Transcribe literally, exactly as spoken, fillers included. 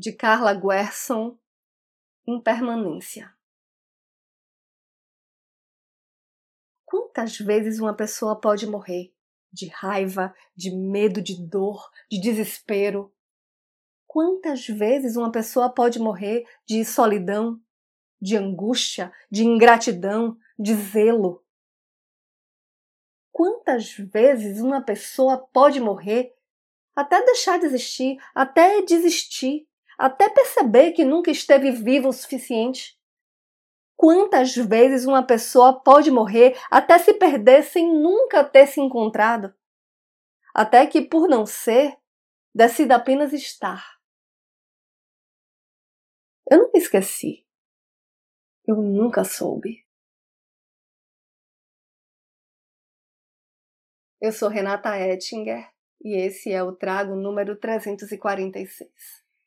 de Carla Guerçon, Impermanência. Quantas vezes uma pessoa pode morrer? De raiva, de medo, de dor, de desespero. Quantas vezes uma pessoa pode morrer de solidão, de angústia, de ingratidão, de zelo? Quantas vezes uma pessoa pode morrer até deixar de existir, até desistir, até perceber que nunca esteve viva o suficiente? Quantas vezes uma pessoa pode morrer até se perder sem nunca ter se encontrado? Até que, por não ser, decida apenas estar. Eu nunca esqueci. Eu nunca soube. Eu sou Renata Ettinger e esse é o Trago número trezentos e quarenta e seis.